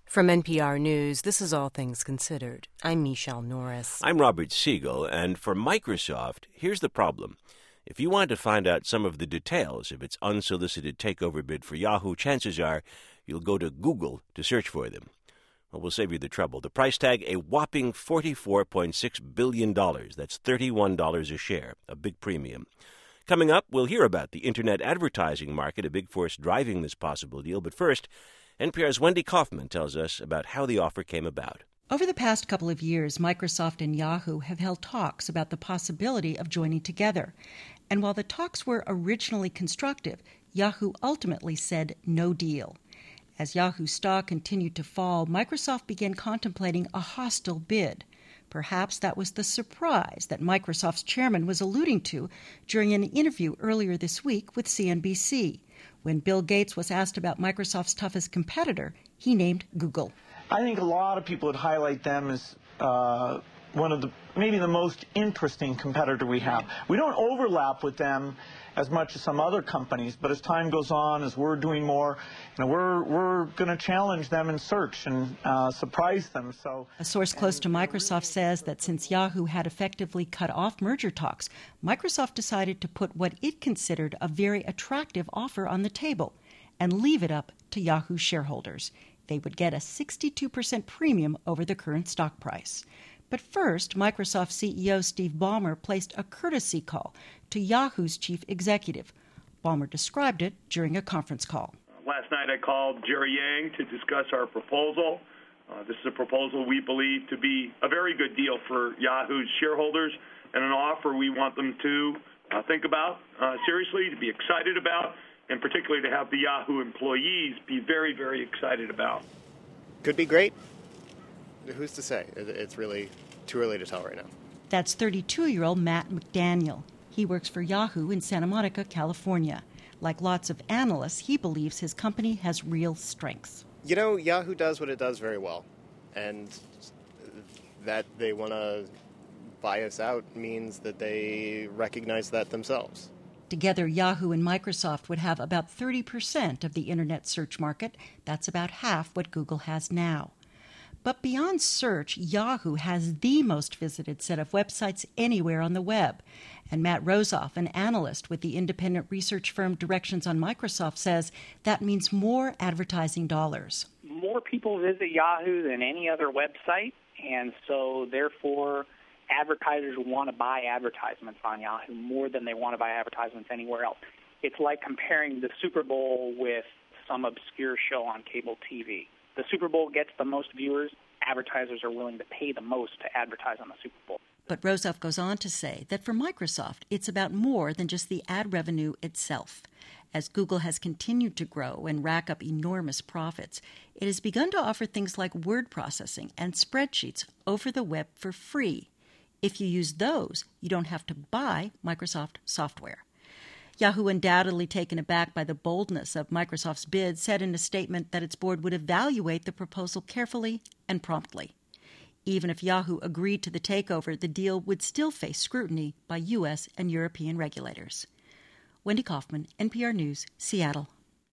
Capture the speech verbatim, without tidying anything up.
From N P R News, this is All Things Considered. I'm Michelle Norris. I'm Robert Siegel, and for Microsoft, here's the problem. If you want to find out some of the details of its unsolicited takeover bid for Yahoo, chances are you'll go to Google to search for them. Well, we'll save you the trouble. The price tag, a whopping forty-four point six billion dollars. That's thirty-one dollars a share, a big premium. Coming up, we'll hear about the Internet advertising market, a big force driving this possible deal. But first, N P R's Wendy Kaufman tells us about how the offer came about. Over the past couple of years, Microsoft and Yahoo have held talks about the possibility of joining together. And while the talks were originally constructive, Yahoo ultimately said no deal. As Yahoo stock continued to fall, Microsoft began contemplating a hostile bid. Perhaps that was the surprise that Microsoft's chairman was alluding to during an interview earlier this week with C N B C. When Bill Gates was asked about Microsoft's toughest competitor, he named Google. I think a lot of people would highlight them as uh, one of the, maybe the most interesting competitor we have. We don't overlap with them as much as some other companies, but as time goes on, as we're doing more, you know, we're we're going to challenge them in search and uh, surprise them. So, a source close to Microsoft says that since Yahoo had effectively cut off merger talks, Microsoft decided to put what it considered a very attractive offer on the table and leave it up to Yahoo shareholders. They would get a sixty-two percent premium over the current stock price. But first, Microsoft C E O Steve Ballmer placed a courtesy call to Yahoo's chief executive. Ballmer described it during a conference call. Last night I called Jerry Yang to discuss our proposal. Uh, this is a proposal we believe to be a very good deal for Yahoo's shareholders and an offer we want them to uh, think about uh, seriously, to be excited about, and particularly to have the Yahoo employees be very, very excited about. Could be great. Who's to say? It's really too early to tell right now. That's thirty-two-year-old Matt McDaniel. He works for Yahoo in Santa Monica, California. Like lots of analysts, he believes his company has real strengths. You know, Yahoo does what it does very well. And that they want to buy us out means that they recognize that themselves. Together, Yahoo and Microsoft would have about thirty percent of the Internet search market. That's about half what Google has now. But beyond search, Yahoo has the most visited set of websites anywhere on the web. And Matt Rosoff, an analyst with the independent research firm Directions on Microsoft, says that means more advertising dollars. More people visit Yahoo than any other website, and so therefore advertisers want to buy advertisements on Yahoo more than they want to buy advertisements anywhere else. It's like comparing the Super Bowl with some obscure show on cable T V. The Super Bowl gets the most viewers. Advertisers are willing to pay the most to advertise on the Super Bowl. But Rosoff goes on to say that for Microsoft, it's about more than just the ad revenue itself. As Google has continued to grow and rack up enormous profits, it has begun to offer things like word processing and spreadsheets over the web for free. If you use those, you don't have to buy Microsoft software. Yahoo, undoubtedly taken aback by the boldness of Microsoft's bid, said in a statement that its board would evaluate the proposal carefully and promptly. Even if Yahoo agreed to the takeover, the deal would still face scrutiny by U S and European regulators. Wendy Kaufman, N P R News, Seattle.